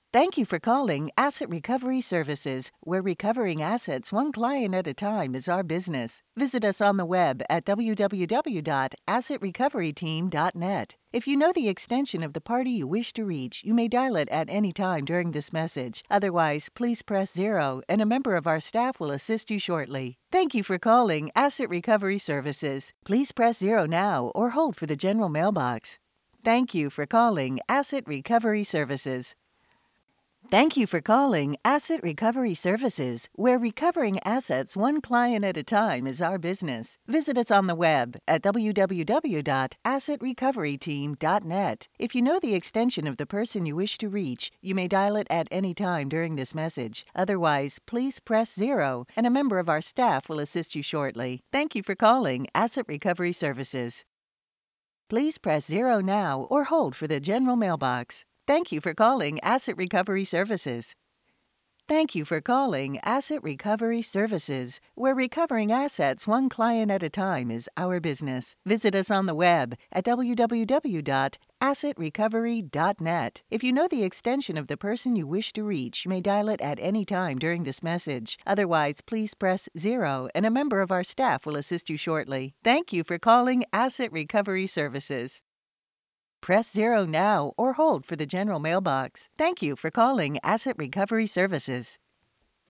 Thank you for calling Asset Recovery Services, where recovering assets one client at a time is our business. Visit us on the web at www.assetrecoveryteam.net. If you know the extension of the party you wish to reach, you may dial it at any time during this message. Otherwise, please press 0 and a member of our staff will assist you shortly. Thank you for calling Asset Recovery Services. Please press 0 now or hold for the general mailbox. Thank you for calling Asset Recovery Services. Thank you for calling Asset Recovery Services, where recovering assets one client at a time is our business. Visit us on the web at www.assetrecoveryteam.net. If you know the extension of the person you wish to reach, you may dial it at any time during this message. Otherwise, please press 0 and a member of our staff will assist you shortly. Thank you for calling Asset Recovery Services. Please press 0 now or hold for the general mailbox. Thank you for calling Asset Recovery Services. Thank you for calling Asset Recovery Services, where recovering assets one client at a time is our business. Visit us on the web at www.assetrecovery.net. If you know the extension of the person you wish to reach, you may dial it at any time during this message. Otherwise, please press 0 and a member of our staff will assist you shortly. Thank you for calling Asset Recovery Services. Press 0 now or hold for the general mailbox. Thank you for calling Asset Recovery Services.